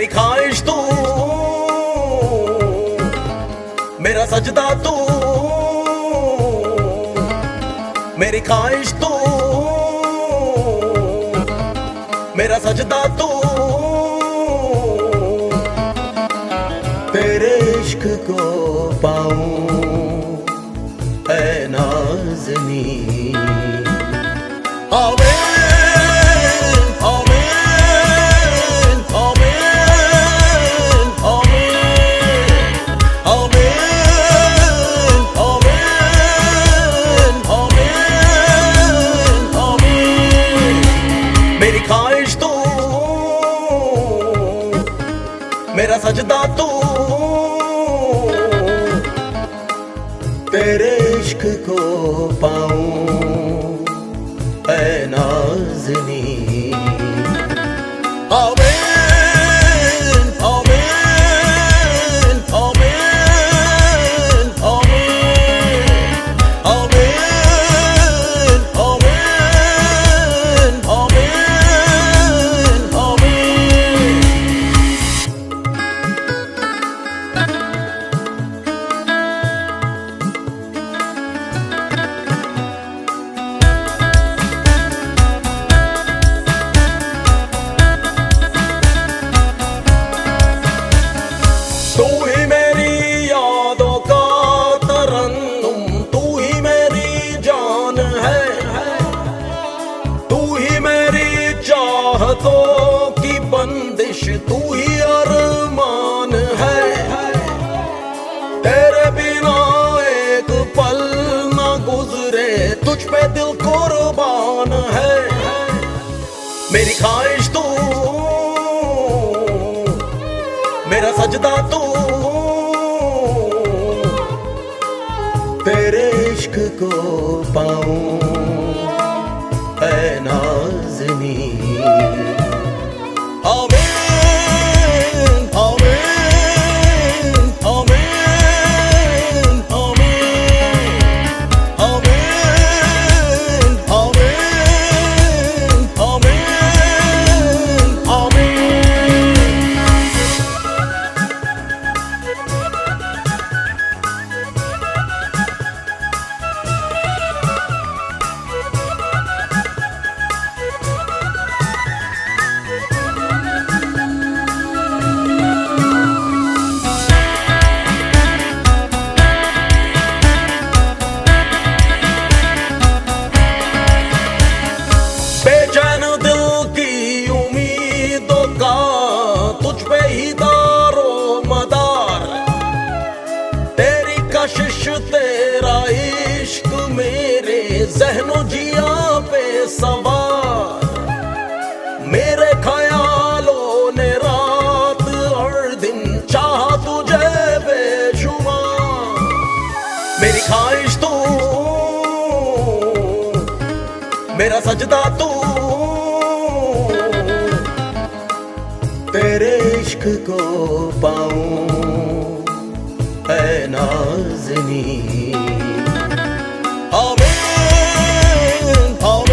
मेरी ख्वाहिश तू, मेरा सजदा तू, मेरी ख्वाहिश तू, मेरा सजदा तू, तेरे इश्क को पाऊं ऐ नाज़नी। आमीन आमीन आमीन आमीन आमीन आमीन आमीन आमीन। मेरी ख्वाहिश तू, मेरा सजदा तू, तेरे इश्क को पाऊं ऐ नाज़नी। आमीन आमीन आमीन आमीन आमीन आमीन आमीन आमीन। तू ही मेरी यादों का तरन्नुम, तू ही मेरी जान है, तू ही मेरी चाहतों की बंदिश, तू ही अरमान है। तेरे बिना एक पल न गुजरे, तुझ पे दिल कुर्बान है। मेरी ख्वाहिश तू, मेरा सजदा तू, तेरे इश्क को पाऊं ऐ नाज़नी। आमीन आमीन आमीन आमीन आमीन आमीन आमीन आमीन। बेचैन दिल की उम्मीदों का तुझ पे ही दारो मदार, तेरी कशिश तेरा इश्क मेरे ज़हनो जिया पे सवार। मेरे ख्यालों ने रात और दिन चाहा तुझे बेशुमार। मेरी ख्वाहिश तू, मेरा सजदा तू, तेरे इश्क को पाऊं ऐ नाज़नी। आमीन आमीन